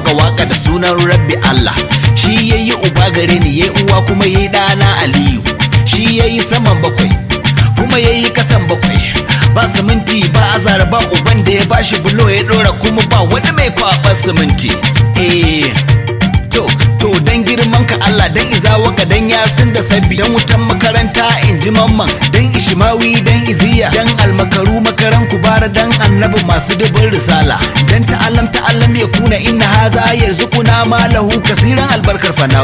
waka waka da sunan Rabbi Allah. Shi yayi uba gare ni yayi uwa kuma yayi dana Aliyu. Shi yayi saman bakwai kuma yayi kasan bakwai. Ba siminti ba azara ba uban da ya bashi bulo ya dora kuma ba wani mai kwaɓar siminti. To dan girman ka Allah dan izawaka dan yasin da sabbi dan wutan makaranta inji mamman dan ishimawi dan iziya dan almakaru makaran kubara dan annabi masu dubin risala dan ta'allam ya kuna inna haza yarzuquna malahu kasiran albarkar fana'u.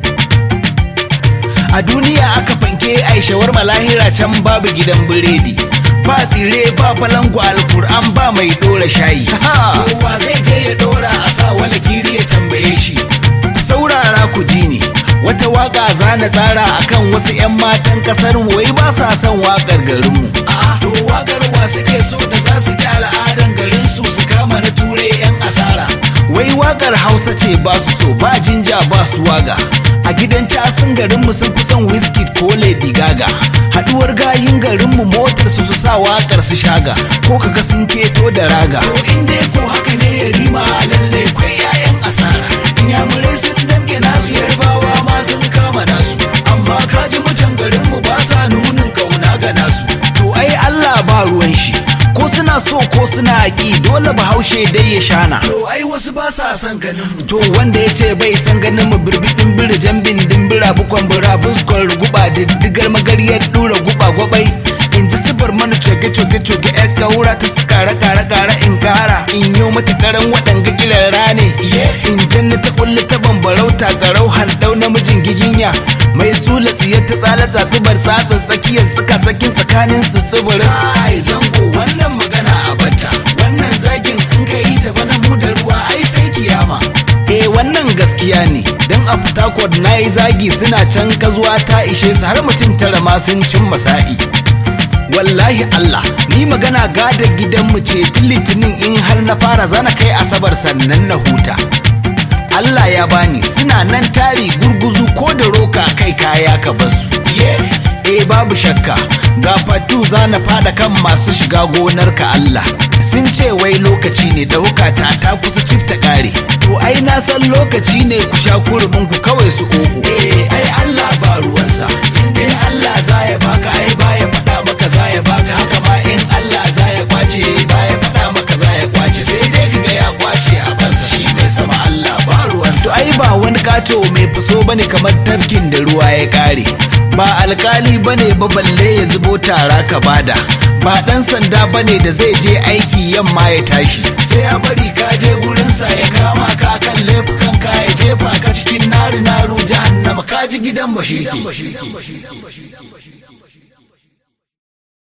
A duniya aka fanke aishawar malahira can babu gidan biredi ba tsire ba falangu alkur'an ba mai dora shayi. Kowa zai je ya dora a sa wala kiri ya tambaye shi. Saurara ku ji ne wata waka zana tsara akan wasu 'yan matan kasar mu wai ba sa son wakar garin mu. To wakar wa suke so da za su ki al'adan garin su su kama na ture 'yan asara. Wai wakar Hausa ce ba su so ba jinja ba su waga. A gidan casin garin mu sun fi son Wizkid ko Lady Gaga. Haduwar gayin garin mu motar su sa wakar su shaga ko kaga sun keto da raga. To inda ko haka ne ya rima lalle kwai 'ya'yan asara. Inyamurai sun damke nasu yarbawa ma sun kama nasu amma kaji mutan garin mu ba sa nunin kauna ga nasu. To ai Allah ba ruwan shi ko suna so ko suna ki dole Bahaushe dai ya shana. To ai wasu ba sa san ganin mu. To wanda yace bai san ganin mu birbidin birjan bin dimbira bukon bura buskon ruguba diddigar magariyar dura guba gwabai. In ji sifar mana coge yar kaura ta su kara in kara in yo mata karan waɗanga kirara ne. In janna ta kulle ta bambarauta garau handau namijin giginya mai sula tsiyar ta tsala tsatsubar tsatsan tsakiyar sakin tsakanin su tsibirin. Ai zango wannan magana a bata wannan zagin in ka yi ta bana mu da ruwa ai sai kiyama. Wannan gaskiya ne dan a Port na yi zagi suna can kazuwa ta ishe su har mutum tara ma sun cin masa'i. Wallahi Allah ni magana gada gidanmu ce tun litinin in har na fara zana kai asabar sannan na huta. Allah ya bani suna nan tari gurguzu ko da roka kai kaya ka basu. Babu shakka ga fatu zana fada kan masu shiga gonar ka Allah. Sun ce wai lokaci ne da hukata ta kusa cifta kare. To ai na san lokaci ne ku sha kurumin ku kawai su oku. Ai Allah ba ruwansa in Allah za ya baka ai baya faɗa maka za ya baka haka ma in Allah za ya kwace baya faɗa maka za ya kwace sai dai kaga ya kwace a bansa shi mai sama Allah ba ruwansa. Ai ba wani kato mai faso bane kamar tafkin da ruwa ya kare. Ba alkali bane ba balle ya zubo tara ka bada. Ba dan sanda bane da zai je aiki yamma ya tashi. Sai a bari ka je gurinsa ya kama ka kan laifukan ka ya jefa ka cikin naru jahannama ka ji gidan bashirki.